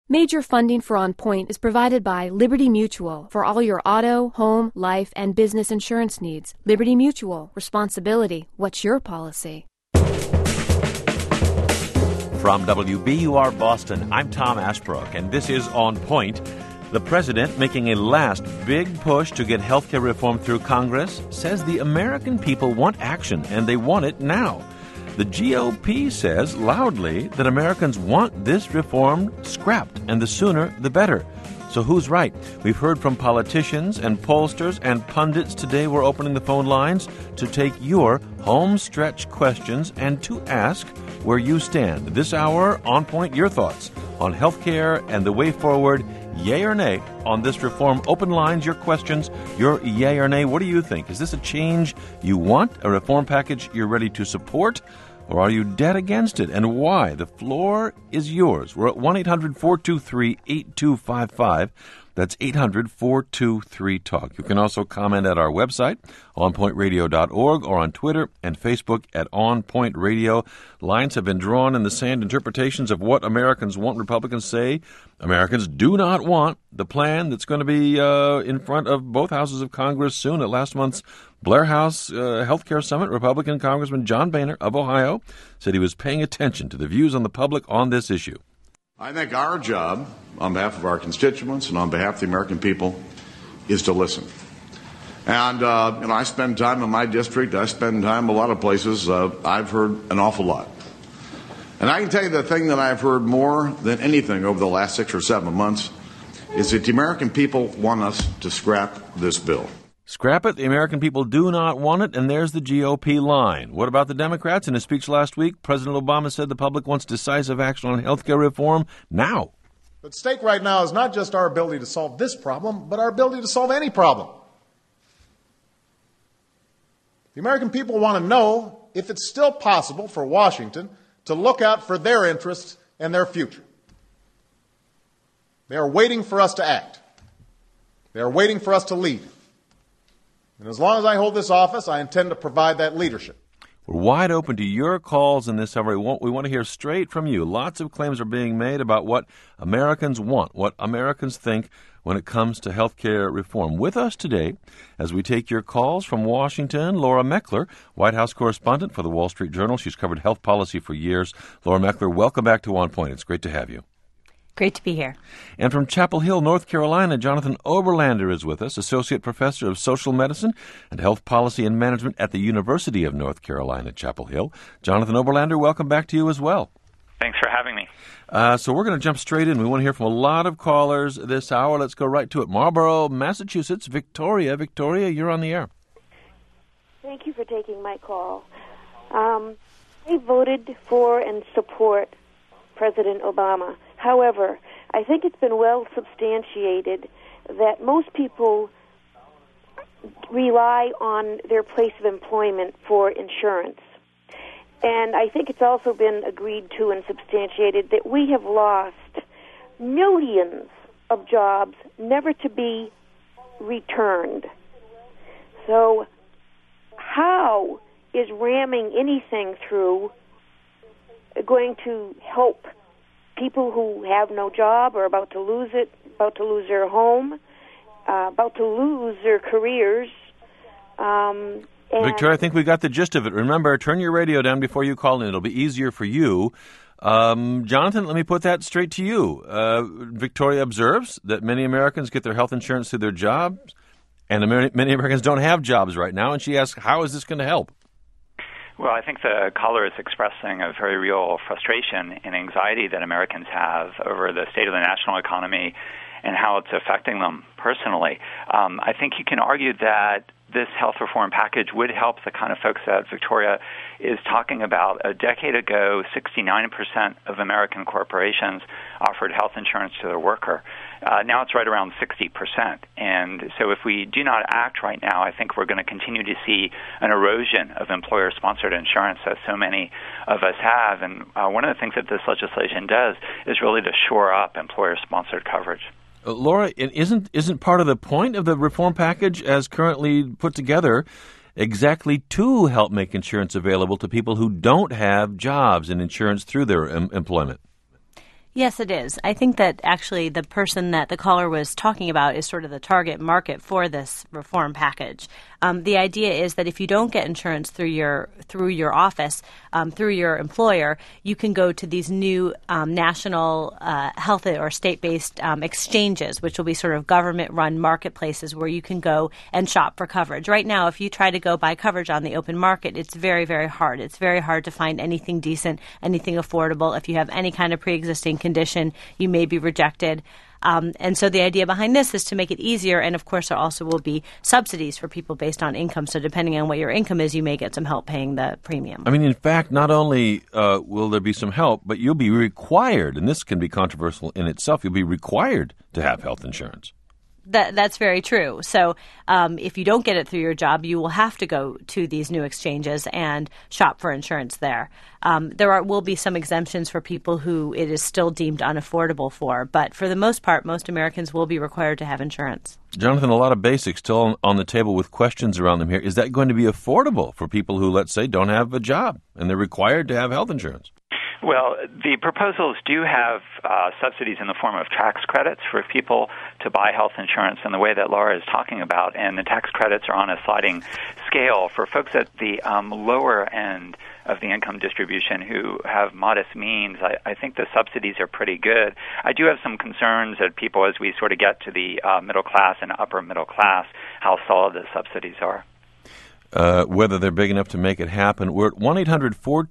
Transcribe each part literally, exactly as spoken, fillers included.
Major funding for On Point is provided by Liberty Mutual for all your auto, home, life, and business insurance needs. Liberty Mutual. Responsibility. What's your policy? From W B U R Boston, I'm Tom Ashbrook, and this is On Point. The president, making a last big push to get health care reform through Congress, says the American people want action, and they want it now. The G O P says loudly that Americans want this reform scrapped, and the sooner the better. So who's right? We've heard from politicians and pollsters and pundits today. We're opening the phone lines to take your home stretch questions and to ask where you stand. This hour, On Point, your thoughts on health care and the way forward. Yay or nay on this reform? Open lines, your questions, your yay or nay. What do you think? Is this a change you want, a reform package you're ready to support, or are you dead against it, and why? The floor is yours. We're at one eight hundred four two three eight two five five. That's eight hundred four two three talk. You can also comment at our website, on point radio dot org, or on Twitter and Facebook at On Point Radio. Lines have been drawn in the sand. Interpretations of what Americans want. Republicans say Americans do not want the plan that's going to be uh, in front of both houses of Congress soon. At last month's Blair House uh, Health Care Summit, Republican Congressman John Boehner of Ohio said he was paying attention to the views on the public on this issue. I think our job, on behalf of our constituents and on behalf of the American people, is to listen. And, uh, you know, I spend time in my district. I spend time a lot of places. Uh, I've heard an awful lot. And I can tell you the thing that I've heard more than anything over the last six or seven months is that the American people want us to scrap this bill. Scrap it. The American people do not want it, and there's the G O P line. What about the Democrats? In his speech last week, President Obama said the public wants decisive action on health care reform now. At stake right now is not just our ability to solve this problem, but our ability to solve any problem. The American people want to know if it's still possible for Washington to look out for their interests and their future. They are waiting for us to act. They are waiting for us to lead. And as long as I hold this office, I intend to provide that leadership. We're wide open to your calls in this hour. We want, we want to hear straight from you. Lots of claims are being made about what Americans want, what Americans think when it comes to health care reform. With us today, as we take your calls from Washington, Laura Meckler, White House correspondent for the Wall Street Journal. She's covered health policy for years. Laura Meckler, welcome back to On Point. It's great to have you. Great to be here. And from Chapel Hill, North Carolina, Jonathan Oberlander is with us, Associate Professor of Social Medicine and Health Policy and Management at the University of North Carolina, Chapel Hill. Jonathan Oberlander, welcome back to you as well. Thanks for having me. Uh, so we're going to jump straight in. We want to hear from a lot of callers this hour. Let's go right to it. Marlborough, Massachusetts, Victoria. Victoria, you're on the air. Thank you for taking my call. Um, I voted for and support President Obama. However, I think it's been well substantiated that most people rely on their place of employment for insurance. And I think it's also been agreed to and substantiated that we have lost millions of jobs never to be returned. So how is ramming anything through going to help people who have no job or about to lose it, about to lose their home, uh, about to lose their careers? Um, and Victoria, I think we got the gist of it. Remember, turn your radio down before you call in. It'll be easier for you. Um, Jonathan, let me put that straight to you. Uh, Victoria observes that many Americans get their health insurance through their jobs, and many Americans don't have jobs right now, and she asks, how is this going to help? Well, I think the caller is expressing a very real frustration and anxiety that Americans have over the state of the national economy and how it's affecting them personally. Um, I think you can argue that this health reform package would help the kind of folks that Victoria is talking about. A decade ago, sixty-nine percent of American corporations offered health insurance to their worker. Uh, now it's right around sixty percent. And so if we do not act right now, I think we're going to continue to see an erosion of employer-sponsored insurance, as so many of us have. And uh, one of the things that this legislation does is really to shore up employer-sponsored coverage. Uh, Laura, it isn't isn't part of the point of the reform package as currently put together exactly to help make insurance available to people who don't have jobs and insurance through their em- employment? Yes, it is. I think that actually the person that the caller was talking about is sort of the target market for this reform package. Um, the idea is that if you don't get insurance through your through your office, um, through your employer, you can go to these new um, national uh, health or state-based um, exchanges, which will be sort of government-run marketplaces where you can go and shop for coverage. Right now, if you try to go buy coverage on the open market, it's very, very hard. It's very hard to find anything decent, anything affordable. If you have any kind of pre-existing condition, you may be rejected. Um, and so the idea behind this is to make it easier. And, of course, there also will be subsidies for people based on income. So depending on what your income is, you may get some help paying the premium. I mean, in fact, not only uh, will there be some help, but you'll be required, and this can be controversial in itself, you'll be required to have health insurance. That, that's very true. So um, if you don't get it through your job, you will have to go to these new exchanges and shop for insurance there. Um, there are, will be some exemptions for people who it is still deemed unaffordable for. But for the most part, most Americans will be required to have insurance. Jonathan, a lot of basics still on, on the table with questions around them here. Is that going to be affordable for people who, let's say, don't have a job and they're required to have health insurance? Well, the proposals do have uh, subsidies in the form of tax credits for people to buy health insurance in the way that Laura is talking about, and the tax credits are on a sliding scale for folks at the um, lower end of the income distribution who have modest means. I, I think the subsidies are pretty good. I do have some concerns that people, as we sort of get to the uh, middle class and upper middle class, how solid the subsidies are. Uh, whether they're big enough to make it happen. We're at one eight hundred four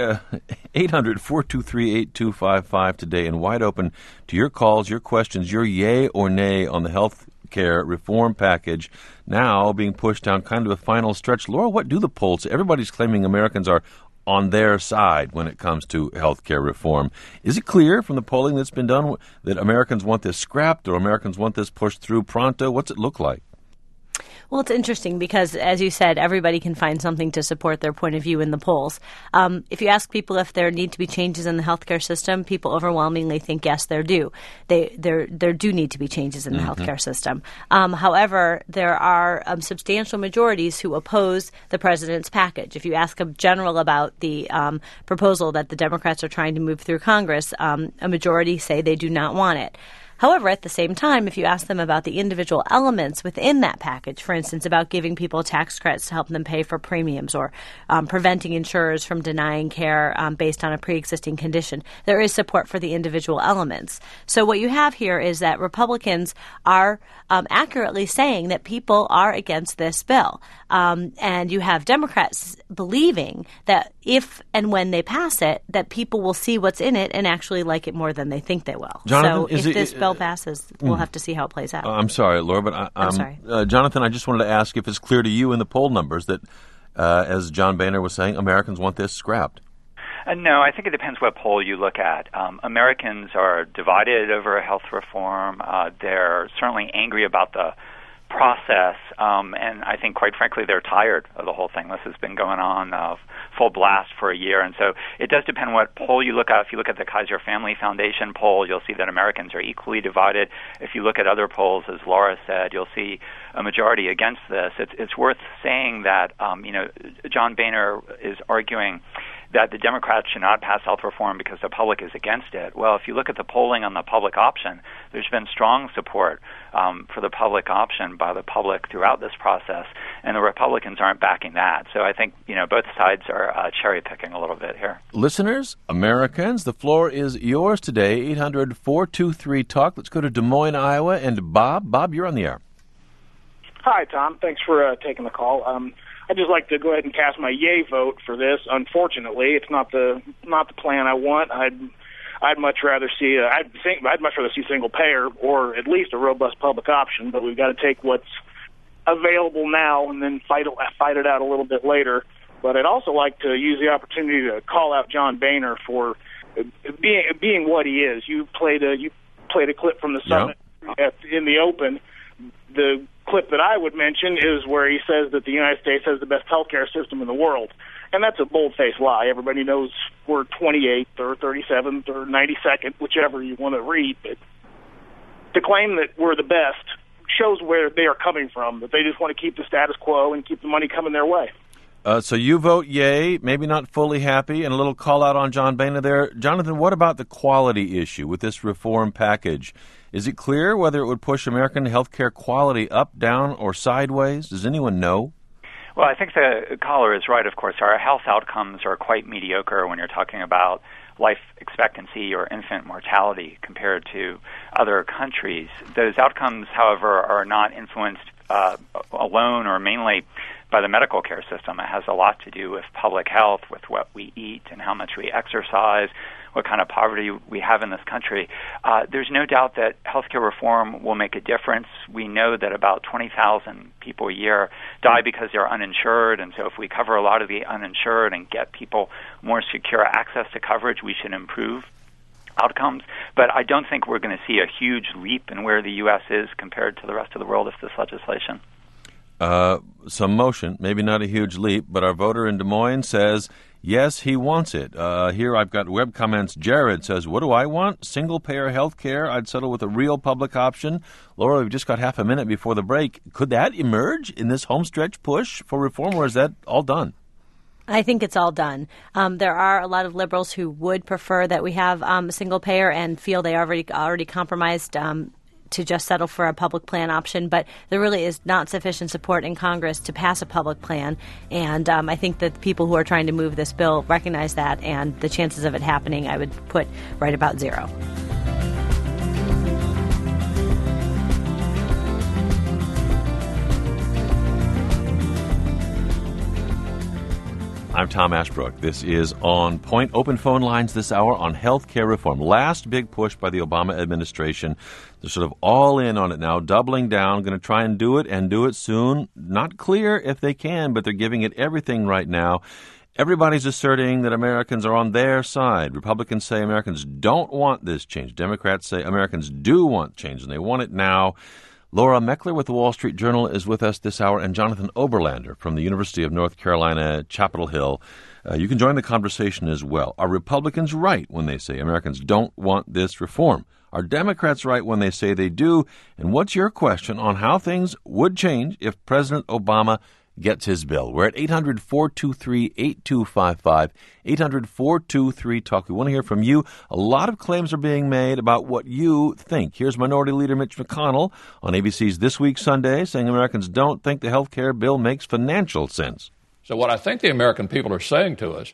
two three eight two five five today and wide open to your calls, your questions, your yay or nay on the health care reform package now being pushed down kind of a final stretch. Laura, what do the polls say? Everybody's claiming Americans are on their side when it comes to health care reform. Is it clear from the polling that's been done that Americans want this scrapped or Americans want this pushed through pronto? What's it look like? Well, it's interesting because, as you said, everybody can find something to support their point of view in the polls. Um, if you ask people if there need to be changes in the healthcare system, people overwhelmingly think yes, there do. They, there, there do need to be changes in the mm-hmm. healthcare system. Um, however, there are um, substantial majorities who oppose the president's package. If you ask a general about the um, proposal that the Democrats are trying to move through Congress, um, a majority say they do not want it. However, at the same time, if you ask them about the individual elements within that package, for instance, about giving people tax credits to help them pay for premiums or um, preventing insurers from denying care um, based on a pre-existing condition, there is support for the individual elements. So what you have here is that Republicans are um, accurately saying that people are against this bill. Um, and you have Democrats believing that if and when they pass it, that people will see what's in it and actually like it more than they think they will. Jonathan, so if it, this bill passes, we'll have to see how it plays out. Uh, I'm sorry, Laura, but I, I'm um, sorry. Uh, Jonathan, I just wanted to ask if it's clear to you in the poll numbers that, uh, as John Boehner was saying, Americans want this scrapped. Uh, no, I think it depends what poll you look at. Um, Americans are divided over health reform. Uh, they're certainly angry about the process, um, and I think, quite frankly, they're tired of the whole thing. This has been going on uh, full blast for a year, and so it does depend what poll you look at. If you look at the Kaiser Family Foundation poll, you'll see that Americans are equally divided. If you look at other polls, as Laura said, you'll see a majority against this. It's, it's worth saying that, um, you know, John Boehner is arguing that the Democrats should not pass health reform because the public is against it. Well, if you look at the polling on the public option, there's been strong support um, for the public option by the public throughout this process, and the Republicans aren't backing that. So I think, you know, both sides are uh, cherry-picking a little bit here. Listeners, Americans, the floor is yours today, eight hundred four two three talk. Let's go to Des Moines, Iowa, and Bob. Bob, you're on the air. Hi, Tom. Thanks for uh, taking the call. Um, I'd just like to go ahead and cast my yay vote for this. Unfortunately, it's not the not the plan I want. I'd I'd much rather see a, I'd think I'd much rather see single payer or at least a robust public option. But we've got to take what's available now and then fight it, fight it out a little bit later. But I'd also like to use the opportunity to call out John Boehner for being being what he is. You played a you played a clip from the summit at, in the open. The clip that I would mention is where he says that the United States has the best healthcare system in the world. And that's a bold-faced lie. Everybody knows we're twenty-eighth or thirty-seventh or ninety-second, whichever you want to read. But to claim that we're the best shows where they are coming from, that they just want to keep the status quo and keep the money coming their way. Uh, so you vote yay, maybe not fully happy, and a little call out on John Boehner there. Jonathan, what about the quality issue with this reform package? Is it clear whether it would push American health care quality up, down, or sideways? Does anyone know? Well, I think the caller is right, of course. Our health outcomes are quite mediocre when you're talking about life expectancy or infant mortality compared to other countries. Those outcomes, however, are not influenced uh, alone or mainly by the medical care system. It has a lot to do with public health, with what we eat and how much we exercise, what kind of poverty we have in this country. Uh, there's no doubt that healthcare reform will make a difference. We know that about twenty thousand people a year die because they're uninsured, and so if we cover a lot of the uninsured and get people more secure access to coverage, we should improve outcomes. But I don't think we're going to see a huge leap in where the U S is compared to the rest of the world if this legislation. Uh, some motion, maybe not a huge leap, but our voter in Des Moines says, yes, he wants it. Uh, here I've got web comments. Jared says, what do I want? Single-payer health care. I'd settle with a real public option. Laura, we've just got half a minute before the break. Could that emerge in this homestretch push for reform, or is that all done? I think it's all done. Um, there are a lot of liberals who would prefer that we have um, a single payer and feel they already already compromised um, to just settle for a public plan option, but there really is not sufficient support in Congress to pass a public plan, and um, I think that the people who are trying to move this bill recognize that, and the chances of it happening I would put right about zero. I'm Tom Ashbrook. This is On Point. Open phone lines this hour on health care reform. Last big push by the Obama administration. They're sort of all in on it now, doubling down, going to try and do it and do it soon. Not clear if they can, but they're giving it everything right now. Everybody's asserting that Americans are on their side. Republicans say Americans don't want this change. Democrats say Americans do want change, and they want it now. Laura Meckler with the Wall Street Journal is with us this hour, and Jonathan Oberlander from the University of North Carolina, Chapel Hill. Uh, you can join the conversation as well. Are Republicans right when they say Americans don't want this reform? Are Democrats right when they say they do? And what's your question on how things would change if President Obama gets his bill? We're at eight hundred, four two three, eight two five five, eight hundred, four two three, talk. We want to hear from you. A lot of claims are being made about what you think. Here's Minority Leader Mitch McConnell on A B C's This Week Sunday saying Americans don't think the health care bill makes financial sense. So what I think the American people are saying to us,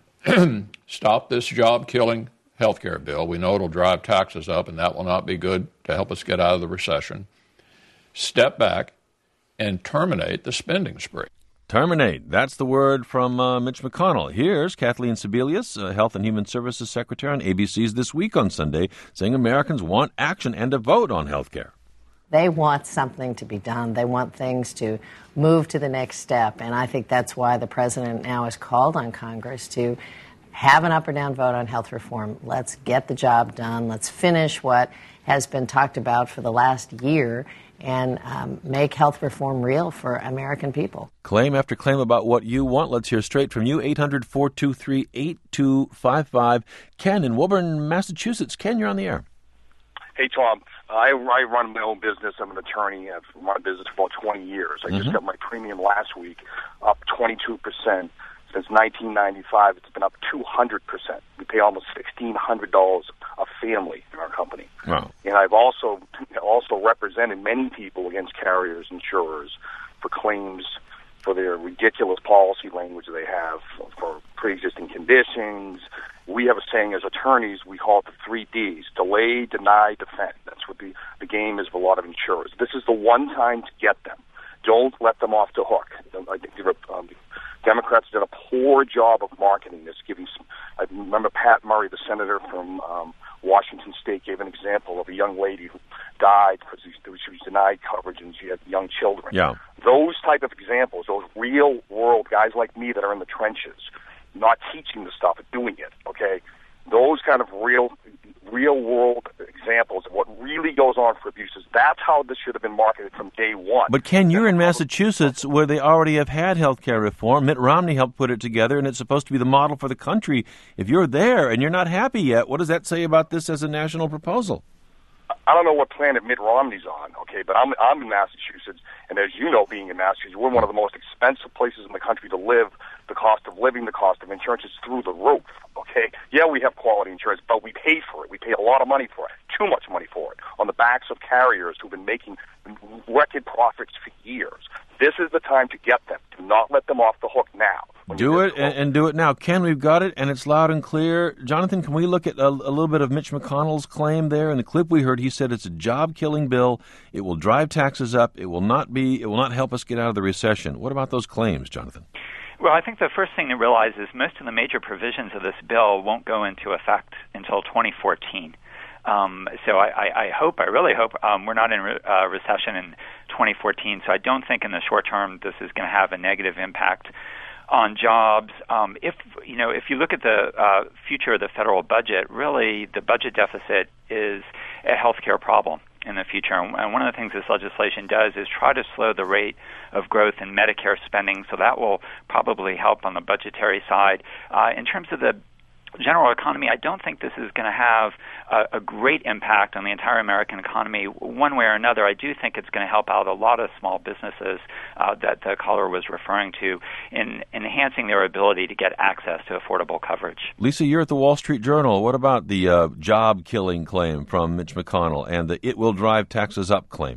stop this job-killing health care bill. We know it'll drive taxes up, and that will not be good to help us get out of the recession. Step back and terminate the spending spree. Terminate. That's the word from uh, Mitch McConnell. Here's Kathleen Sebelius, uh, Health and Human Services Secretary on A B C's This Week on Sunday, saying Americans want action and a vote on health care. They want something to be done. They want things to move to the next step. And I think that's why the president now has called on Congress to have an up or down vote on health reform. Let's get the job done. Let's finish what has been talked about for the last year and um, make health reform real for American people. Claim after claim about what you want. Let's hear straight from you. eight hundred, four two three, eight two five five. Ken in Woburn, Massachusetts. Ken, you're on the air. Hey, Tom. I, I run my own business. I'm an attorney. I've run a business for about twenty years. I mm-hmm. just got my premium last week up twenty-two percent. Since nineteen ninety-five, it's been up two hundred percent. We pay almost sixteen hundred dollars a family in our company. Wow. And I've also also represented many people against carriers, insurers, for claims for their ridiculous policy language they have for pre-existing conditions. We have a saying as attorneys, we call it the three Ds: delay, deny, defend. That's what the, the game is for a lot of insurers. This is the one time to get them. Don't let them off the hook. I think the um, Democrats did a poor job of marketing this, giving some, I remember Pat Murray, the senator from um, Washington State, gave an example of a young lady who died because she was denied coverage and she had young children. Yeah. Those type of examples, those real-world guys like me that are in the trenches, not teaching the stuff, but doing it, okay? Those kind of real, real-world examples of what really goes on for abuses, that's how this should have been marketed from day one. But, Ken, you're in Massachusetts where they already have had health care reform. Mitt Romney helped put it together, and it's supposed to be the model for the country. If you're there and you're not happy yet, what does that say about this as a national proposal? I don't know what planet Mitt Romney's on, okay, but I'm I'm in Massachusetts, and as you know, being in Massachusetts, we're one of the most expensive places in the country to live. The cost of living, the cost of insurance is through the roof, okay? Yeah, we have quality insurance, but we pay for it. We pay a lot of money for it, too much money for it, on the backs of carriers who've been making record profits for years. This is the time to get them. Do not let them off the hook now. Do it and, and do it now. Ken, we've got it, and it's loud and clear. Jonathan, can we look at a, a little bit of Mitch McConnell's claim there? In the clip we heard, he said it's a job-killing bill. It will drive taxes up. It will not be. It will not help us get out of the recession. What about those claims, Jonathan? Well, I think the first thing to realize is most of the major provisions of this bill won't go into effect until twenty fourteen. Um, so I, I, I hope, I really hope, um, we're not in a uh, recession in twenty fourteen. So I don't think in the short term this is going to have a negative impact on jobs. Um, if you know, if you look at the uh, future of the federal budget, really the budget deficit is a healthcare problem in the future. And one of the things this legislation does is try to slow the rate of growth in Medicare spending. So that will probably help on the budgetary side. Uh, in terms of the general economy, I don't think this is going to have a, a great impact on the entire American economy one way or another. I do think it's going to help out a lot of small businesses uh, that the caller was referring to in enhancing their ability to get access to affordable coverage. Lisa, you're at the Wall Street Journal. What about the uh, job-killing claim from Mitch McConnell and the it will drive taxes up claim?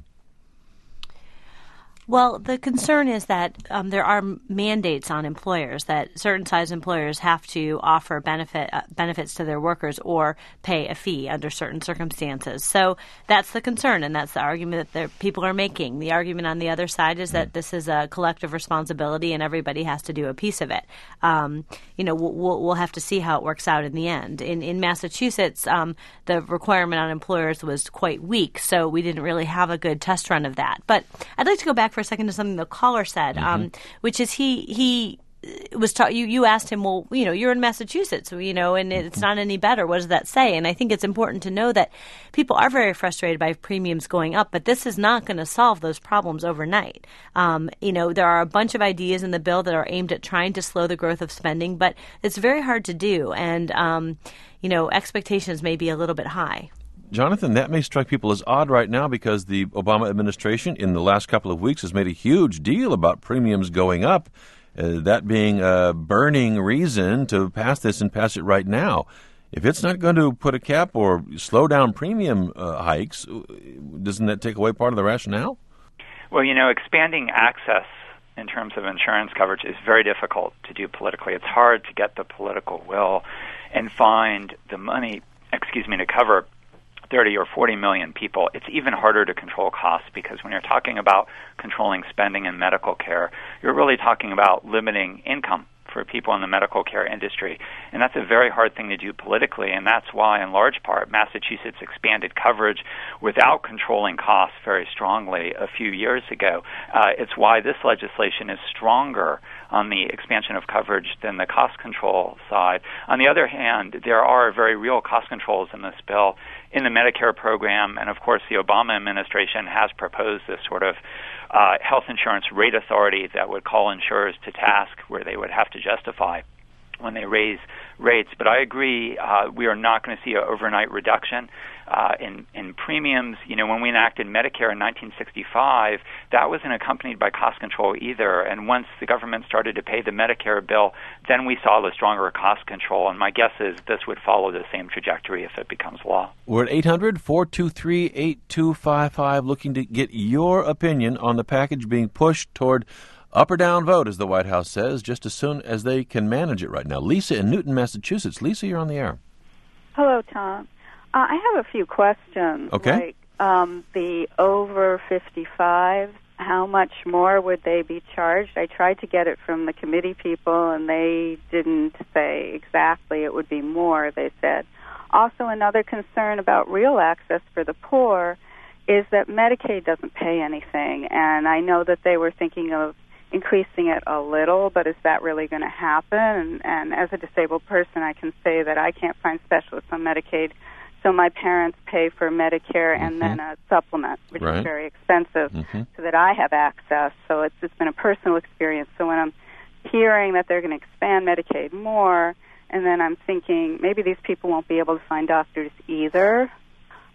Well, the concern is that um, there are mandates on employers that certain size employers have to offer benefit uh, benefits to their workers or pay a fee under certain circumstances. So that's the concern, and that's the argument that people are making. The argument on the other side is that this is a collective responsibility and everybody has to do a piece of it. Um, you know, we'll, we'll have to see how it works out in the end. In, in Massachusetts, um, the requirement on employers was quite weak, so we didn't really have a good test run of that. But I'd like to go back for a second to something the caller said, mm-hmm. um, which is he he was ta- you you asked him, well, you know, you're in Massachusetts, you know, and it's not any better. What does that say? And I think it's important to know that people are very frustrated by premiums going up, but this is not going to solve those problems overnight. Um, you know, there are a bunch of ideas in the bill that are aimed at trying to slow the growth of spending, but it's very hard to do, and um, you know, expectations may be a little bit high. Jonathan, that may strike people as odd right now because the Obama administration in the last couple of weeks has made a huge deal about premiums going up, uh, that being a burning reason to pass this and pass it right now. If it's not going to put a cap or slow down premium uh, hikes, doesn't that take away part of the rationale? Well, you know, expanding access in terms of insurance coverage is very difficult to do politically. It's hard to get the political will and find the money, excuse me, to cover thirty or forty million people. It's even harder to control costs because when you're talking about controlling spending in medical care, you're really talking about limiting income for people in the medical care industry. And that's a very hard thing to do politically, and that's why, in large part, Massachusetts expanded coverage without controlling costs very strongly a few years ago. Uh, it's why this legislation is stronger on the expansion of coverage than the cost control side. On the other hand, there are very real cost controls in this bill in the Medicare program, and of course the Obama administration has proposed this sort of uh, health insurance rate authority that would call insurers to task where they would have to justify when they raise rates. But I agree, uh, we are not going to see an overnight reduction uh, in, in premiums. You know, when we enacted Medicare in nineteen sixty-five, that wasn't accompanied by cost control either. And once the government started to pay the Medicare bill, then we saw the stronger cost control. And my guess is this would follow the same trajectory if it becomes law. We're at eight hundred, four two three, eight two five five looking to get your opinion on the package being pushed toward up or down vote, as the White House says, just as soon as they can manage it right now. Lisa in Newton, Massachusetts. Lisa, you're on the air. Hello, Tom. Uh, I have a few questions. Okay. Like um, the over fifty-five, how much more would they be charged? I tried to get it from the committee people, and they didn't say exactly it would be more, they said. Also, another concern about real access for the poor is that Medicaid doesn't pay anything, and I know that they were thinking of increasing it a little, but is that really going to happen? And, and as a disabled person, I can say that I can't find specialists on Medicaid, so my parents pay for Medicare and mm-hmm. then a supplement, which right. is very expensive, mm-hmm. so that I have access. So it's, it's been a personal experience. So when I'm hearing that they're going to expand Medicaid more, and then I'm thinking maybe these people won't be able to find doctors either,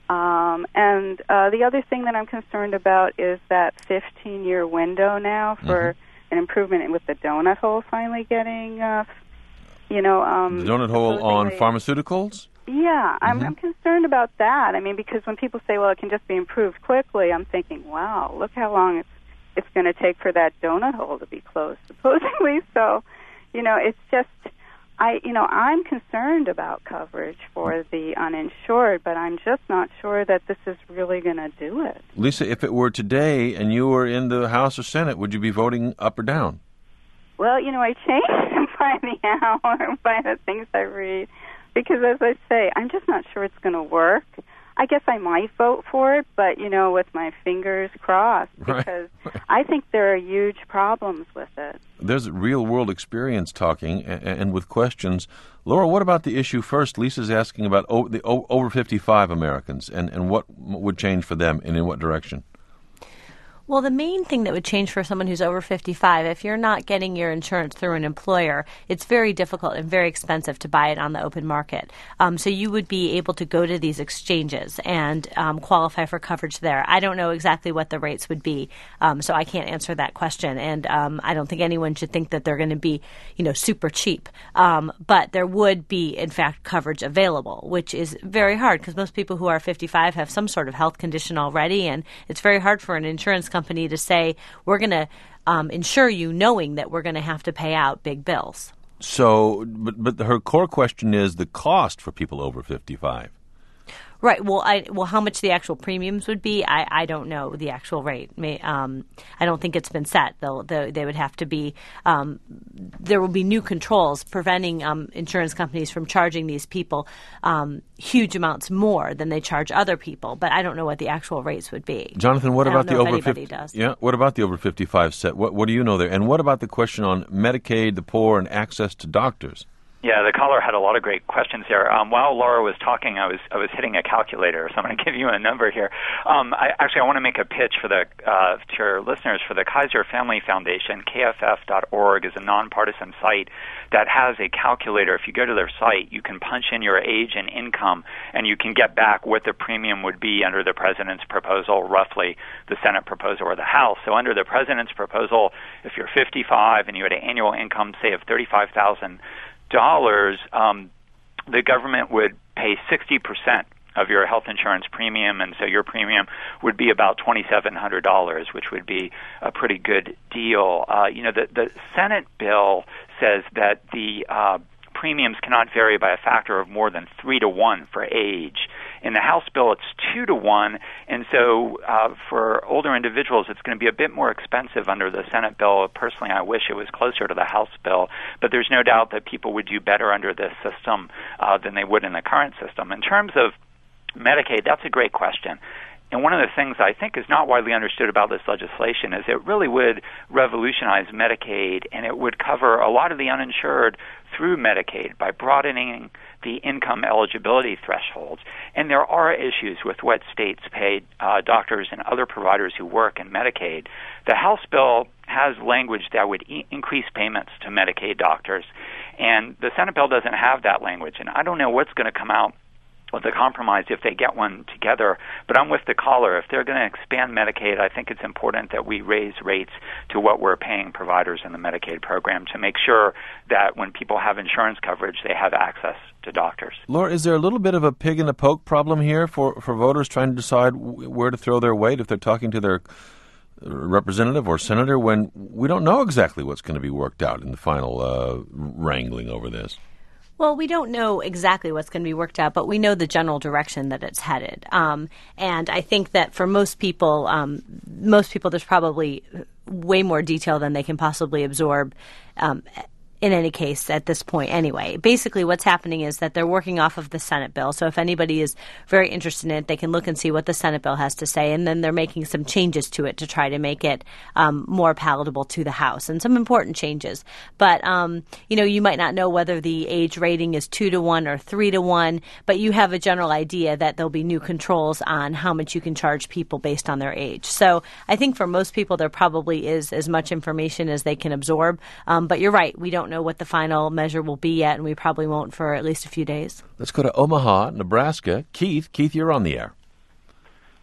Um, and uh, the other thing that I'm concerned about is that fifteen-year window now for mm-hmm. an improvement with the donut hole finally getting, uh, you know... Um, the donut hole on pharmaceuticals? Yeah, I'm, mm-hmm. I'm concerned about that. I mean, because when people say, well, it can just be improved quickly, I'm thinking, wow, look how long it's, it's going to take for that donut hole to be closed, supposedly. So, you know, it's just... I, you know, I'm concerned about coverage for the uninsured, but I'm just not sure that this is really going to do it. Lisa, if it were today and you were in the House or Senate, would you be voting up or down? Well, you know, I change by the hour by the things I read because, as I say, I'm just not sure it's going to work. I guess I might vote for it, but, you know, with my fingers crossed, because right. I think there are huge problems with it. There's real-world experience talking and, and with questions. Laura, what about the issue first? Lisa's asking about o- the o- over fifty-five Americans and, and what would change for them and in what direction? Well, the main thing that would change for someone who's over fifty-five, if you're not getting your insurance through an employer, it's very difficult and very expensive to buy it on the open market. Um, so you would be able to go to these exchanges and um, qualify for coverage there. I don't know exactly what the rates would be, um, so I can't answer that question. And um, I don't think anyone should think that they're going to be, you know, super cheap. Um, but there would be, in fact, coverage available, which is very hard because most people who are fifty-five have some sort of health condition already, and it's very hard for an insurance company company to say, we're going to um, insure you knowing that we're going to have to pay out big bills. So, but, but her core question is the cost for people over fifty-five. Right. Well, I well, how much the actual premiums would be, I, I don't know the actual rate. May, um, I don't think it's been set. They'll, they they would have to be. Um, there will be new controls preventing um, insurance companies from charging these people um, huge amounts more than they charge other people. But I don't know what the actual rates would be. Jonathan, what I about don't the know over if anybody fifty? Does. Yeah. What about the over fifty-five set? What What do you know there? And what about the question on Medicaid, the poor, and access to doctors? Yeah, the caller had a lot of great questions there. Um, while Laura was talking, I was I was hitting a calculator, so I'm going to give you a number here. Um, I, actually, I want to make a pitch for the uh, to your listeners for the Kaiser Family Foundation. K F F dot org is a nonpartisan site that has a calculator. If you go to their site, you can punch in your age and income, and you can get back what the premium would be under the president's proposal, roughly the Senate proposal or the House. So under the president's proposal, if you're fifty-five and you had an annual income, say, of thirty-five thousand dollars, um, the government would pay sixty percent of your health insurance premium, and so your premium would be about twenty-seven hundred dollars, which would be a pretty good deal. Uh, you know, the, the Senate bill says that the uh, premiums cannot vary by a factor of more than three to one for age. In the House bill, it's two to one, and so uh, for older individuals, it's going to be a bit more expensive under the Senate bill. Personally, I wish it was closer to the House bill, but there's no doubt that people would do better under this system uh, than they would in the current system. In terms of Medicaid, that's a great question. And one of the things I think is not widely understood about this legislation is it really would revolutionize Medicaid, and it would cover a lot of the uninsured through Medicaid by broadening the income eligibility thresholds. And there are issues with what states pay uh, doctors and other providers who work in Medicaid. The House bill has language that would e- increase payments to Medicaid doctors, and the Senate bill doesn't have that language. And I don't know what's going to come out with the compromise if they get one together. But I'm with the caller. If they're going to expand Medicaid, I think it's important that we raise rates to what we're paying providers in the Medicaid program to make sure that when people have insurance coverage, they have access to doctors. Laura, is there a little bit of a pig in the poke problem here for, for voters trying to decide where to throw their weight if they're talking to their representative or senator when we don't know exactly what's going to be worked out in the final uh, wrangling over this? Well, we don't know exactly what's going to be worked out, but we know the general direction that it's headed. Um, and I think that for most people, um, most people, there's probably way more detail than they can possibly absorb um, in any case at this point anyway. Basically what's happening is that they're working off of the Senate bill. So if anybody is very interested in it, they can look and see what the Senate bill has to say, and then they're making some changes to it to try to make it um, more palatable to the House, and some important changes. But, um, you know, you might not know whether the age rating is two to one or three to one, but you have a general idea that there'll be new controls on how much you can charge people based on their age. So I think for most people there probably is as much information as they can absorb. Um, but you're right, we don't know what the final measure will be yet, and we probably won't for at least a few days. Let's go to Omaha, Nebraska. Keith, Keith, you're on the air.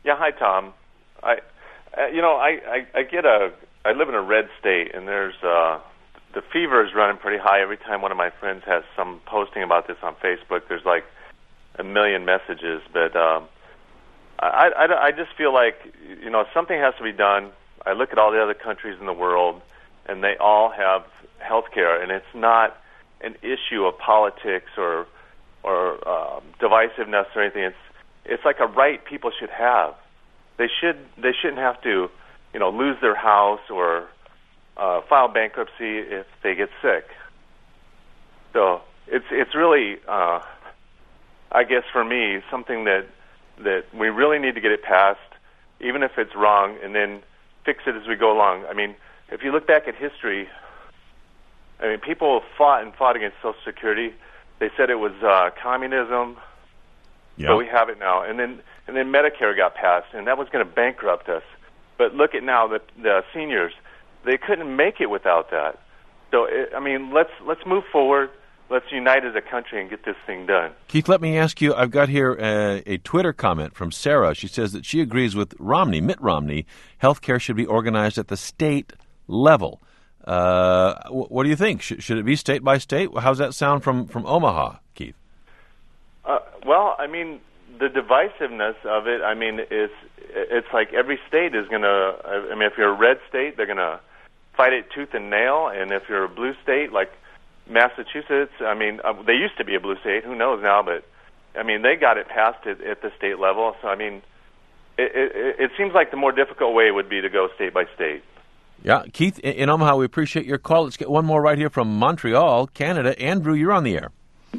Yeah, hi, Tom. I, uh, you know, I, I, I get a, I live in a red state, and there's, uh, the fever is running pretty high. Every time one of my friends has some posting about this on Facebook, there's like a million messages. But um, I, I, I just feel like, you know, something has to be done. I look at all the other countries in the world, and they all have health care, and it's not an issue of politics or or uh, divisiveness or anything. It's it's like a right people should have. They should they shouldn't have to, you know, lose their house or uh, file bankruptcy if they get sick. So it's it's really, uh, I guess for me, something that that we really need to get it passed, even if it's wrong, and then fix it as we go along. I mean, if you look back at history, I mean, people fought and fought against Social Security. They said it was uh, communism, yep. but we have it now. And then and then Medicare got passed, and that was going to bankrupt us. But look at now, the, the seniors, they couldn't make it without that. So, it, I mean, let's let's move forward. Let's unite as a country and get this thing done. Keith, let me ask you, I've got here a, a Twitter comment from Sarah. She says that she agrees with Romney, Mitt Romney, health care should be organized at the state level. Uh, what do you think? Should, should it be state by state? How's that sound from, from Omaha, Keith? Uh, well, I mean, the divisiveness of it, I mean, is it's like every state is going to, I mean, if you're a red state, they're going to fight it tooth and nail, and if you're a blue state, like Massachusetts, I mean, uh, they used to be a blue state, who knows now, but, I mean, they got it passed at, at the state level, so, I mean, it, it, it seems like the more difficult way would be to go state by state. Yeah, Keith, in Omaha, we appreciate your call. Let's get one more right here from Montreal, Canada. Andrew, you're on the air.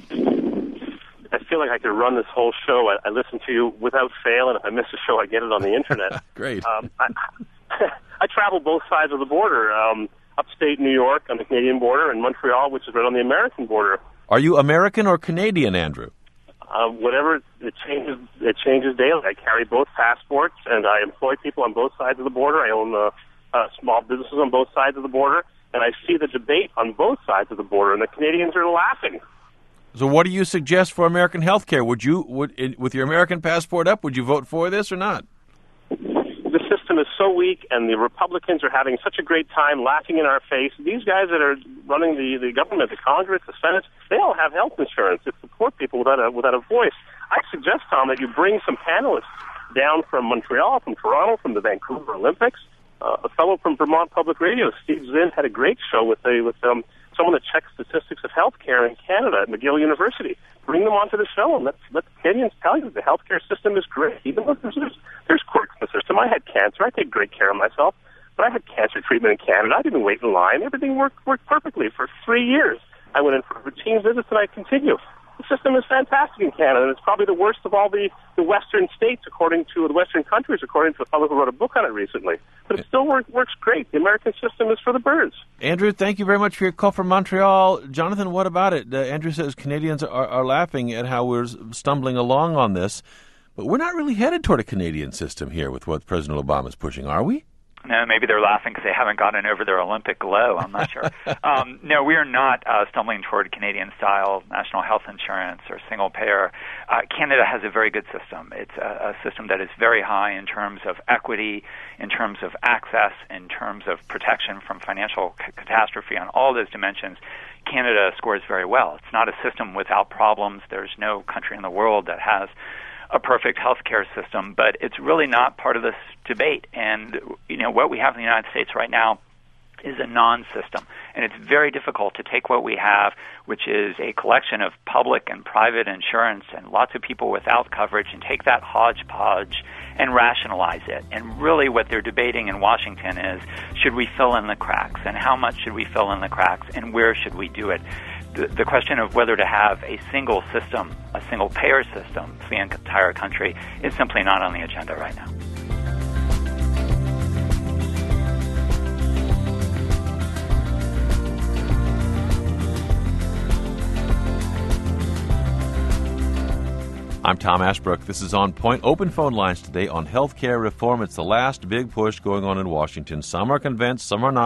I feel like I could run this whole show. I, I listen to you without fail, and if I miss a show, I get it on the Internet. Great. Um, I, I travel both sides of the border, um, upstate New York on the Canadian border, and Montreal, which is right on the American border. Are you American or Canadian, Andrew? Uh, whatever, it changes, it changes daily. I carry both passports, and I employ people on both sides of the border. I own uh, uh, small businesses on both sides of the border, and I see the debate on both sides of the border, and the Canadians are laughing. So what do you suggest for American health care? Would you, would, with your American passport up, would you vote for this or not? The system is so weak, and the Republicans are having such a great time laughing in our face. These guys that are running the, the government, the Congress, the Senate, they all have health insurance. It's the poor people without a, without a voice. I suggest, Tom, that you bring some panelists down from Montreal, from Toronto, from the Vancouver Olympics. Uh, a fellow from Vermont Public Radio, Steve Zinn, had a great show with a, with um, someone that checks statistics of health care in Canada at McGill University. Bring them onto the show and let let the Canadians tell you the healthcare system is great. Even though there's, there's, there's quirks in the system. I had cancer. I take great care of myself. But I had cancer treatment in Canada. I didn't wait in line. Everything worked worked perfectly for three years. I went in for routine visits, and I continue. The system is fantastic in Canada, and it's probably the worst of all the, the Western states, according to the Western countries, according to a fellow who wrote a book on it recently. But it still work, works great. The American system is for the birds. Andrew, thank you very much for your call from Montreal. Jonathan, what about it? Uh, Andrew says Canadians are, are laughing at how we're stumbling along on this, but we're not really headed toward a Canadian system here with what President Obama is pushing, are we? No, maybe they're laughing because they haven't gotten over their Olympic glow. I'm not sure. um, no, we are not uh, stumbling toward Canadian-style national health insurance or single-payer. Uh, Canada has a very good system. It's a, a system that is very high in terms of equity, in terms of access, in terms of protection from financial c- catastrophe. On all those dimensions, Canada scores very well. It's not a system without problems. There's no country in the world that has a perfect healthcare system, but it's really not part of this debate. And, you know, what we have in the United States right now is a non-system. And it's very difficult to take what we have, which is a collection of public and private insurance and lots of people without coverage, and take that hodgepodge and rationalize it. And really what they're debating in Washington is, should we fill in the cracks? And how much should we fill in the cracks? And where should we do it? The question of whether to have a single system, a single payer system for the entire country is simply not on the agenda right now. I'm Tom Ashbrook. This is On Point. Open phone lines today on health care reform. It's the last big push going on in Washington. Some are convinced, some are not.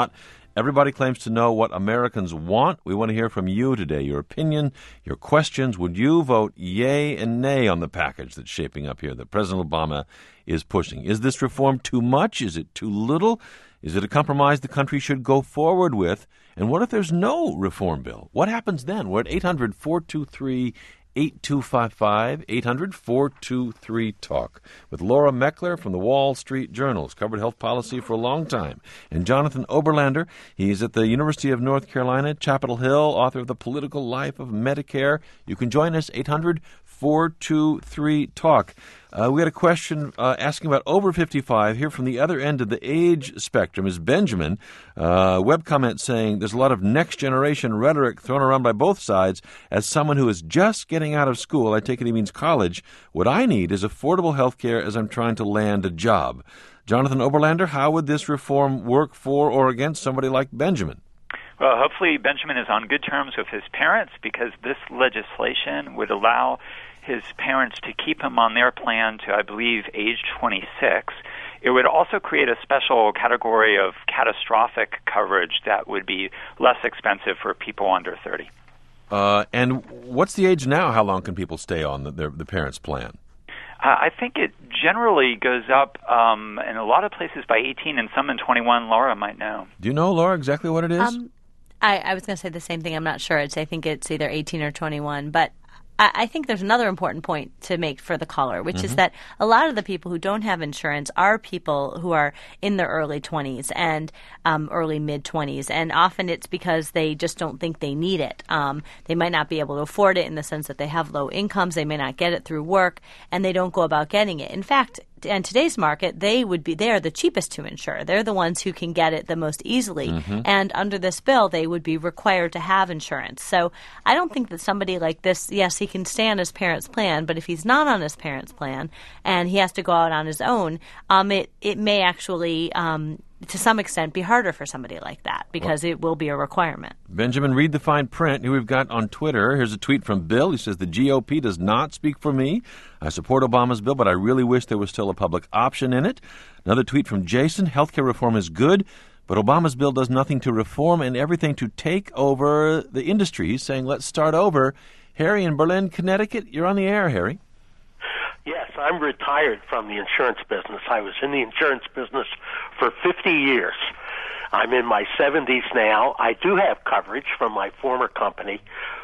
Everybody claims to know what Americans want. We want to hear from you today, your opinion, your questions. Would you vote yay and nay on the package that's shaping up here that President Obama is pushing? Is this reform too much? Is it too little? Is it a compromise the country should go forward with? And what if there's no reform bill? What happens then? We're at eight hundred, four two three, eight two five five, eight hundred, four two three, talk, with Laura Meckler from the Wall Street Journal, who's covered health policy for a long time, and Jonathan Oberlander. He's at the University of North Carolina, Chapel Hill, author of The Political Life of Medicare. You can join us, eight hundred, four two three, talk. Uh, we had a question uh, asking about over fifty-five. Here from the other end of the age spectrum is Benjamin. Uh, web comment saying there's a lot of next-generation rhetoric thrown around by both sides. As someone who is just getting out of school, I take it he means college, what I need is affordable health care as I'm trying to land a job. Jonathan Oberlander, how would this reform work for or against somebody like Benjamin? Well, hopefully Benjamin is on good terms with his parents, because this legislation would allow his parents to keep him on their plan to, I believe, age twenty-six. It would also create a special category of catastrophic coverage that would be less expensive for people under thirty. Uh, and what's the age now? How long can people stay on the, their, the parents' plan? Uh, I think it generally goes up um, in a lot of places by eighteen and some in twenty-one. Laura might know. Do you know, Laura, exactly what it is? Um, I, I was going to say the same thing. I'm not sure. I'd say I think it's either eighteen or twenty-one. But I, I think there's another important point to make for the caller, which mm-hmm. is that a lot of the people who don't have insurance are people who are in their early twenties and um, early mid-twenties. And often it's because they just don't think they need it. Um, they might not be able to afford it in the sense that they have low incomes. They may not get it through work, and they don't go about getting it. In fact, in today's market, they would be they are the cheapest to insure. They're the ones who can get it the most easily. Mm-hmm. And under this bill, they would be required to have insurance. So I don't think that somebody like this, yes, he can stay on his parents' plan, but if he's not on his parents' plan and he has to go out on his own, um, it, it may actually, um, to some extent, be harder for somebody like that because well, it will be a requirement. Benjamin, read the fine print. Who we've got on Twitter. Here's a tweet from Bill. He says, the G O P does not speak for me. I support Obama's bill, but I really wish there was still a public option in it. Another tweet from Jason. Healthcare reform is good, but Obama's bill does nothing to reform and everything to take over the industry. He's saying, let's start over. Harry in Berlin, Connecticut. You're on the air, Harry. Yes, I'm retired from the insurance business. I was in the insurance business for fifty years. I'm in my seventies now. I do have coverage from my former company,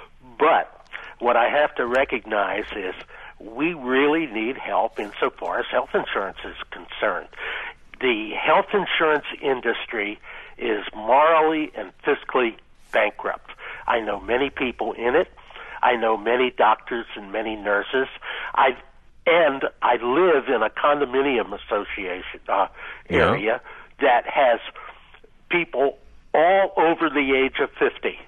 but what I have to recognize is we really need help insofar as health insurance is concerned. The health insurance industry is morally and fiscally bankrupt. I know many people in it. I know many doctors and many nurses. I and I live in a condominium association uh, area yeah. that has people all over the age of fifty.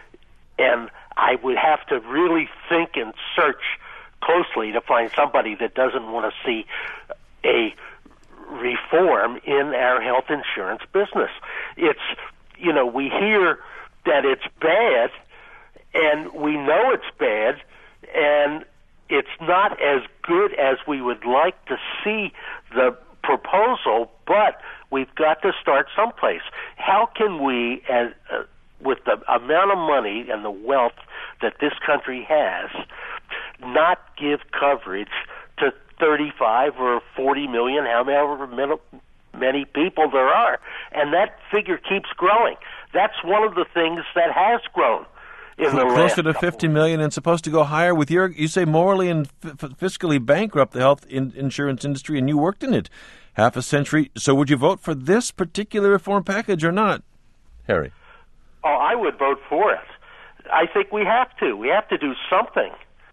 And I would have to really think and search closely to find somebody that doesn't want to see a reform in our health insurance business. It's, you know, we hear that it's bad, and we know it's bad, and it's not as good as we would like to see the proposal, but we've got to start someplace. How can we, as, uh, with the amount of money and the wealth that this country has, not give coverage to thirty-five or forty million, however many people there are? And that figure keeps growing. That's one of the things that has grown. In the Closer to fifty million and supposed to go higher. With your, you say morally and f- fiscally bankrupt the health in- insurance industry, and you worked in it half a century. So would you vote for this particular reform package or not, Harry? Oh, I would vote for it. I think we have to. We have to do something.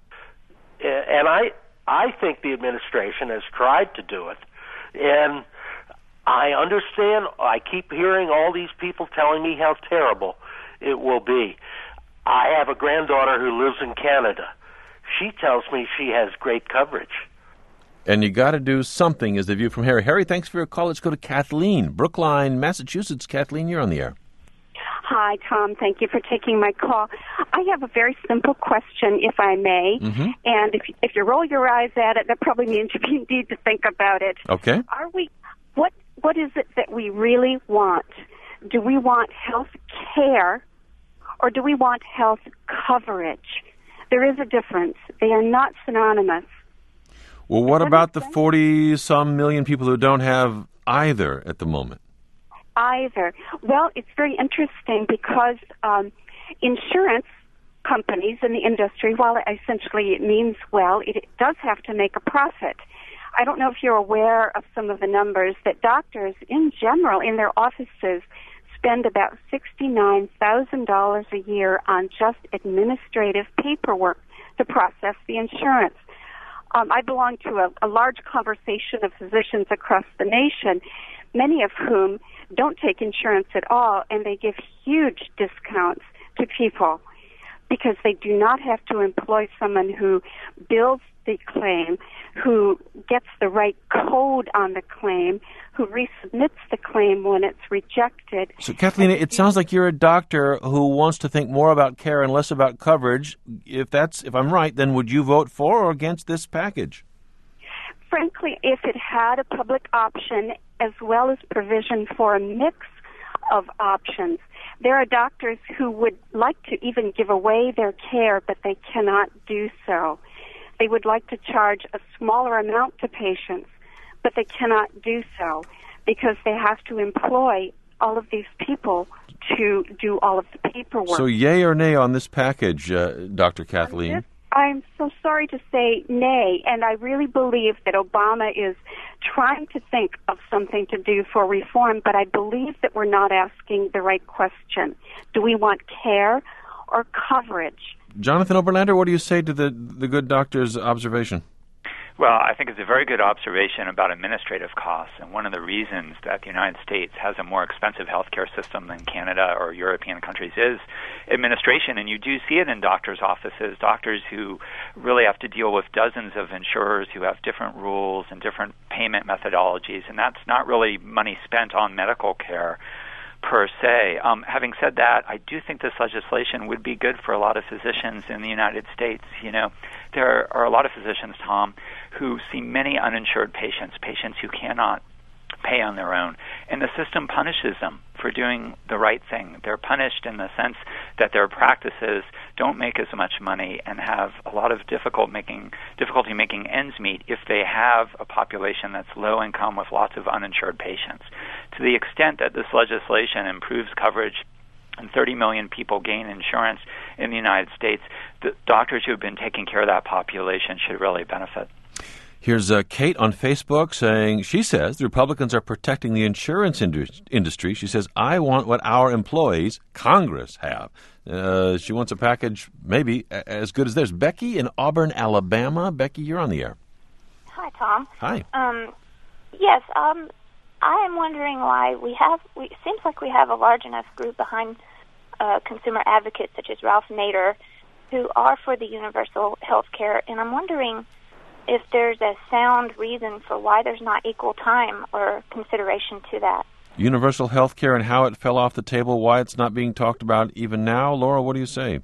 And I, I think the administration has tried to do it. And I understand. I keep hearing all these people telling me how terrible it will be. I have a granddaughter who lives in Canada. She tells me she has great coverage. And you got to do something, is the view from Harry. Harry, thanks for your call. Let's go to Kathleen, Brookline, Massachusetts. Kathleen, you're on the air. Hi, Tom. Thank you for taking my call. I have a very simple question, if I may. Mm-hmm. And if if you roll your eyes at it, that probably means you need to think about it. Okay. Are we? What What is it that we really want? do we want health care or do we want health coverage? There is a difference. They are not synonymous. Well, what about the forty-some million people who don't have either at the moment? Either. Well, it's very interesting because um, insurance companies in the industry, while it essentially it means well, it does have to make a profit. I don't know if you're aware of some of the numbers that doctors in general in their offices spend about sixty-nine thousand dollars a year on just administrative paperwork to process the insurance. Um, I belong to a, a large conversation of physicians across the nation, many of whom don't take insurance at all, and they give huge discounts to people because they do not have to employ someone who builds the claim, who gets the right code on the claim, who resubmits the claim when it's rejected. So, Kathleen, it sounds like you're a doctor who wants to think more about care and less about coverage. If that's, if I'm right, then would you vote for or against this package? Frankly, if it had a public option as well as provision for a mix of options, there are doctors who would like to even give away their care, but they cannot do so. They would like to charge a smaller amount to patients, but they cannot do so because they have to employ all of these people to do all of the paperwork. So yay or nay on this package, uh, Doctor Kathleen? This, I'm so sorry to say nay, and I really believe that Obama is trying to think of something to do for reform, but I believe that we're not asking the right question. Do we want care or coverage? Jonathan Oberlander, what do you say to the, the good doctor's observation? Well, I think it's a very good observation about administrative costs, and one of the reasons that the United States has a more expensive healthcare system than Canada or European countries is administration, and you do see it in doctors' offices, doctors who really have to deal with dozens of insurers who have different rules and different payment methodologies, and that's not really money spent on medical care per se. Um, having said that, I do think this legislation would be good for a lot of physicians in the United States. You know, there are a lot of physicians, Tom, who see many uninsured patients, patients who cannot pay on their own, and the system punishes them for doing the right thing. They're punished in the sense that their practices don't make as much money and have a lot of difficult making, difficulty making ends meet if they have a population that's low income with lots of uninsured patients. To the extent that this legislation improves coverage and thirty million people gain insurance in the United States, the doctors who have been taking care of that population should really benefit. Here's uh, Kate on Facebook saying, she says, the Republicans are protecting the insurance indus- industry. She says, I want what our employees, Congress, have. Uh, she wants a package maybe a- as good as theirs. Becky in Auburn, Alabama. Becky, you're on the air. Hi, Tom. Hi. Um, yes, um, I am wondering why we have, we, it seems like we have a large enough group behind uh, consumer advocates such as Ralph Nader who are for the universal health care, and I'm wondering if there's a sound reason for why there's not equal time or consideration to that. Universal health care and how it fell off the table, why it's not being talked about even now. Laura, what do you say?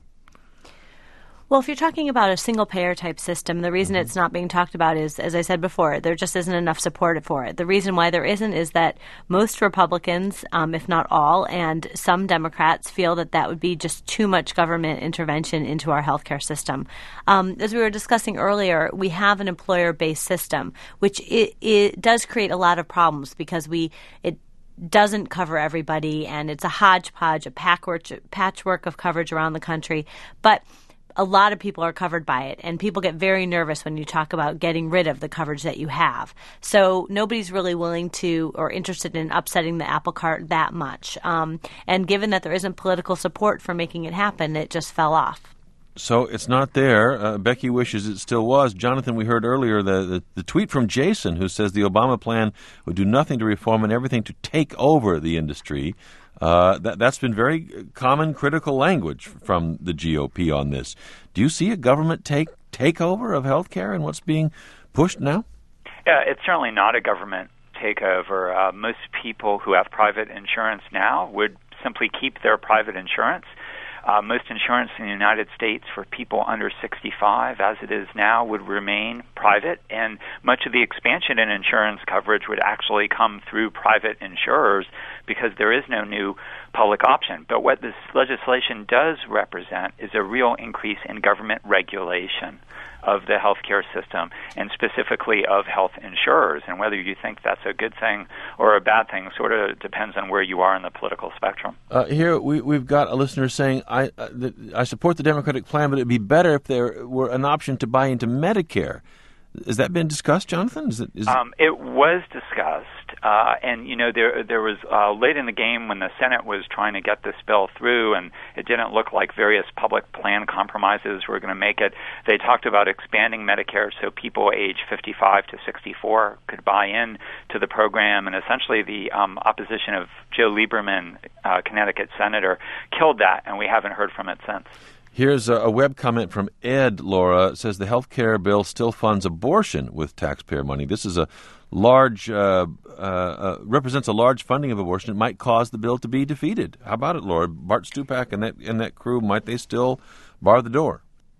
Well, if you're talking about a single-payer type system, the reason it's not being talked about is, as I said before, there just isn't enough support for it. The reason why there isn't is that most Republicans, um, if not all, and some Democrats feel that that would be just too much government intervention into our healthcare system. Um, as we were discussing earlier, we have an employer-based system, which it, it does create a lot of problems because we it doesn't cover everybody, and it's a hodgepodge, a patchwork, patchwork of coverage around the country. But a lot of people are covered by it, and people get very nervous when you talk about getting rid of the coverage that you have. So nobody's really willing to or interested in upsetting the apple cart that much. Um, and given that there isn't political support for making it happen, it just fell off. So it's not there. Uh, Becky wishes it still was. Jonathan, we heard earlier the, the, the tweet from Jason who says the Obama plan would do nothing to reform and everything to take over the industry. Uh, that, that's been very common critical language from the G O P on this. Do you see a government take takeover of health care and what's being pushed now? Yeah, it's certainly not a government takeover. Uh, most people who have private insurance now would simply keep their private insurance. Uh, most insurance in the United States for people under sixty-five, as it is now, would remain private, and much of the expansion in insurance coverage would actually come through private insurers because there is no new public option. But what this legislation does represent is a real increase in government regulation of the healthcare system, and specifically of health insurers. And whether you think that's a good thing or a bad thing sort of depends on where you are in the political spectrum. Uh, here we, we've got a listener saying, I, uh, the, I support the Democratic plan, but it would be better if there were an option to buy into Medicare. Has that been discussed, Jonathan? Is it, is um, it was discussed, uh, and you know there there was uh, late in the game when the Senate was trying to get this bill through, and it didn't look like various public plan compromises were going to make it. They talked about expanding Medicare so people age fifty-five to sixty-four could buy in to the program, and essentially the um, opposition of Joe Lieberman, uh, Connecticut senator, killed that, and we haven't heard from it since. Here's a, a web comment from Ed, Laura. It says the health care bill still funds abortion with taxpayer money. This is a large, uh, uh, uh, represents a large funding of abortion. It might cause the bill to be defeated. How about it, Laura? Bart Stupak and that, and that crew, might they still bar the door?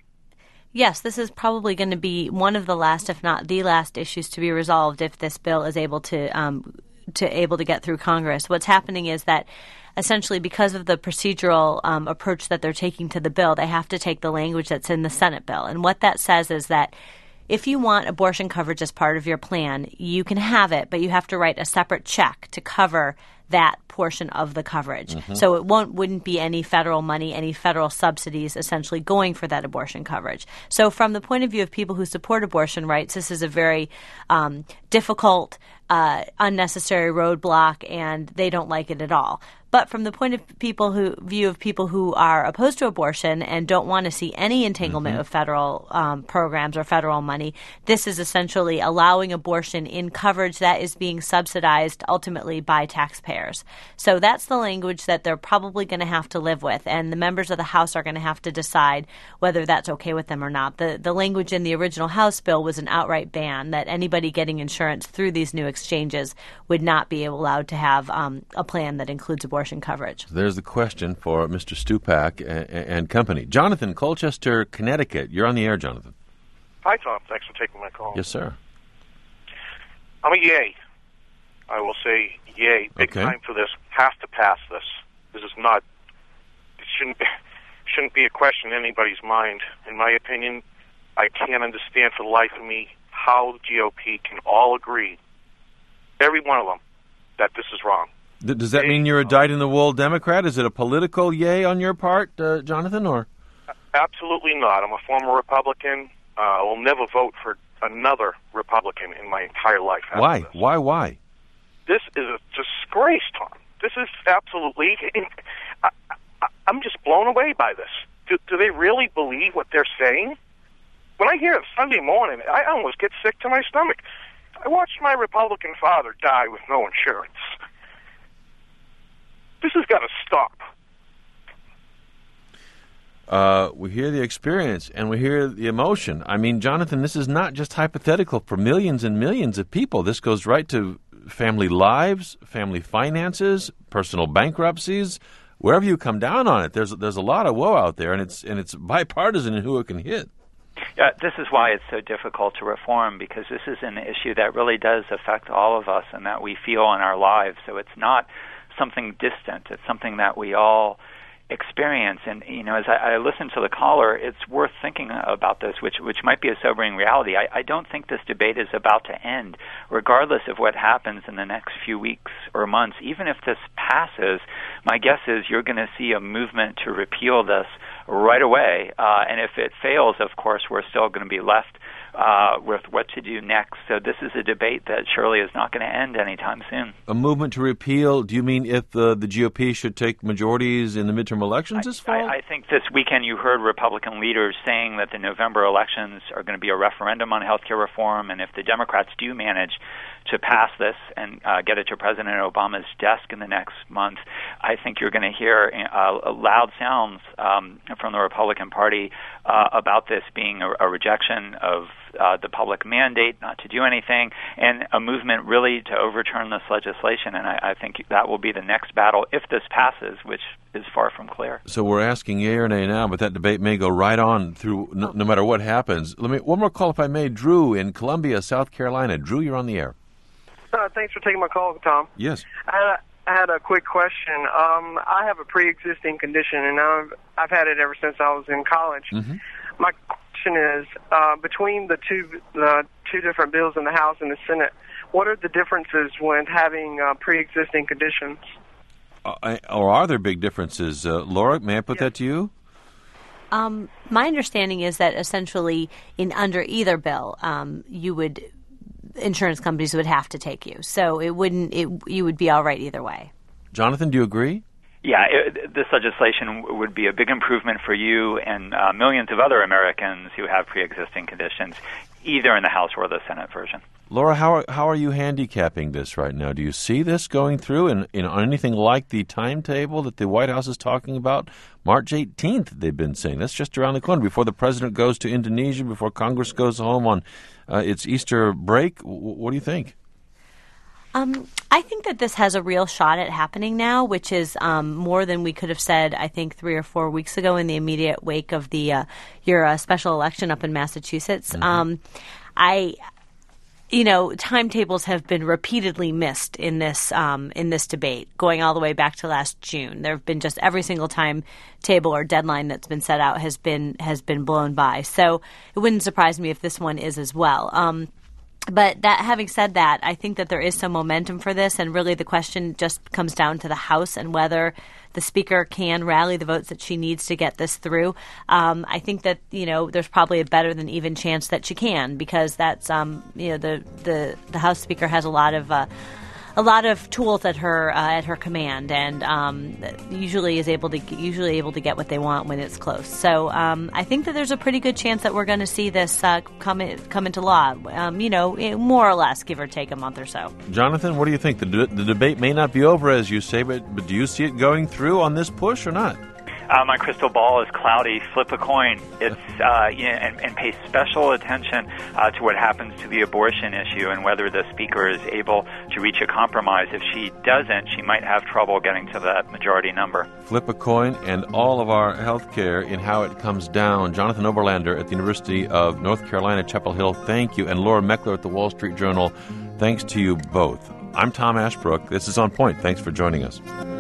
Yes, this is probably going to be one of the last, if not the last, issues to be resolved if this bill is able to um, to able to get through Congress. What's happening is that essentially because of the procedural um, approach that they're taking to the bill, they have to take the language that's in the Senate bill. And what that says is that if you want abortion coverage as part of your plan, you can have it, but you have to write a separate check to cover that portion of the coverage. Mm-hmm. So it won't wouldn't be any federal money, any federal subsidies essentially going for that abortion coverage. So from the point of view of people who support abortion rights, this is a very um, difficult, uh, unnecessary roadblock, and they don't like it at all. But from the point of people who view of people who are opposed to abortion and don't want to see any entanglement mm-hmm. of federal um, programs or federal money, this is essentially allowing abortion in coverage that is being subsidized ultimately by taxpayers. So that's the language that they're probably going to have to live with, and the members of the House are going to have to decide whether that's okay with them or not. The the language in the original House bill was an outright ban that anybody getting insurance through these new exchanges would not be allowed to have um, a plan that includes abortion coverage. There's the question for Mister Stupak and, and company. Jonathan, Colchester, Connecticut. You're on the air, Jonathan. Hi, Tom. Thanks for taking my call. Yes, sir. I'm a yay. I will say yay. Big okay. time for this. Has to pass this. This is not, it shouldn't, shouldn't be a question in anybody's mind. In my opinion, I can't understand for the life of me how the G O P can all agree, every one of them, that this is wrong. Does that mean you're a dyed-in-the-wool Democrat? Is it a political yay on your part, uh, Jonathan, or? Absolutely not. I'm a former Republican. Uh, I will never vote for another Republican in my entire life. Why? This. Why? Why? This is a disgrace, Tom. This is absolutely... I, I, I'm just blown away by this. Do, do they really believe what they're saying? When I hear it Sunday morning, I almost get sick to my stomach. I watched my Republican father die with no insurance. This has got to stop. Uh, we hear the experience and we hear the emotion. I mean, Jonathan, this is not just hypothetical for millions and millions of people. This goes right to family lives, family finances, personal bankruptcies. Wherever you come down on it, there's there's a lot of woe out there, and it's and it's bipartisan in who it can hit. Yeah, this is why it's so difficult to reform, because this is an issue that really does affect all of us and that we feel in our lives. So it's not something distant. It's something that we all experience. And, you know, as I, I listen to the caller, it's worth thinking about this, which which might be a sobering reality. I, I don't think this debate is about to end, regardless of what happens in the next few weeks or months. Even if this passes, my guess is you're going to see a movement to repeal this right away. Uh, and if it fails, of course, we're still going to be left Uh, with what to do next. So this is a debate that surely is not going to end anytime soon. A movement to repeal, do you mean if the, the G O P should take majorities in the midterm elections this fall? I, I think this weekend you heard Republican leaders saying that the November elections are going to be a referendum on health care reform, and if the Democrats do manage to pass this and uh, get it to President Obama's desk in the next month, I think you're going to hear uh, loud sounds um, from the Republican Party uh, about this being a, a rejection of uh, the public mandate not to do anything, and a movement really to overturn this legislation. And I, I think that will be the next battle if this passes, which is far from clear. So we're asking yea or nay now, but that debate may go right on through no, no matter what happens. Let me one more call, if I may. Drew in Columbia, South Carolina. Drew, you're on the air. Uh, thanks for taking my call, Tom. Yes. I had a, I had a quick question. Um, I have a pre-existing condition, and I've, I've had it ever since I was in college. Mm-hmm. My question is, uh, between the two the two different bills in the House and the Senate, what are the differences when having uh, pre-existing conditions? Uh, or are there big differences? Uh, Laura, may I put yes. that to you? Um, my understanding is that essentially in under either bill, um, you would insurance companies would have to take you. So it wouldn't it, you would be all right either way. Jonathan, do you agree? Yeah, it, this legislation would be a big improvement for you and uh, millions of other Americans who have pre-existing conditions, either in the House or the Senate version. Laura, how are, how are you handicapping this right now? Do you see this going through and in anything like the timetable that the White House is talking about? March eighteenth, they've been saying. That's just around the corner, before the president goes to Indonesia, before Congress goes home on uh, its Easter break. W- what do you think? Um, I think that this has a real shot at happening now, which is um, more than we could have said, I think, three or four weeks ago in the immediate wake of the uh, your uh, special election up in Massachusetts. Mm-hmm. Um, I... You know, timetables have been repeatedly missed in this um, in this debate, going all the way back to last June. There have been just every single timetable or deadline that's been set out has been has been blown by. So it wouldn't surprise me if this one is as well. Um, But that, having said that, I think that there is some momentum for this, and really the question just comes down to the House and whether the Speaker can rally the votes that she needs to get this through. Um, I think that, you know, there's probably a better than even chance that she can, because that's, um, you know, the, the, the House Speaker has a lot of uh, a lot of tools at her uh, at her command, and um, usually is able to usually able to get what they want when it's close. So um, I think that there's a pretty good chance that we're going to see this uh, come in, come into law. Um, you know, more or less, give or take a month or so. Jonathan, what do you think? The, de- the debate may not be over, as you say, but, but do you see it going through on this push or not? Uh, my crystal ball is cloudy. Flip a coin. It's uh, you know, and, and pay special attention uh, to what happens to the abortion issue and whether the Speaker is able to reach a compromise. If she doesn't, she might have trouble getting to that majority number. Flip a coin and all of our health care in how it comes down. Jonathan Oberlander at the University of North Carolina, Chapel Hill, thank you. And Laura Meckler at the Wall Street Journal, thanks to you both. I'm Tom Ashbrook. This is On Point. Thanks for joining us.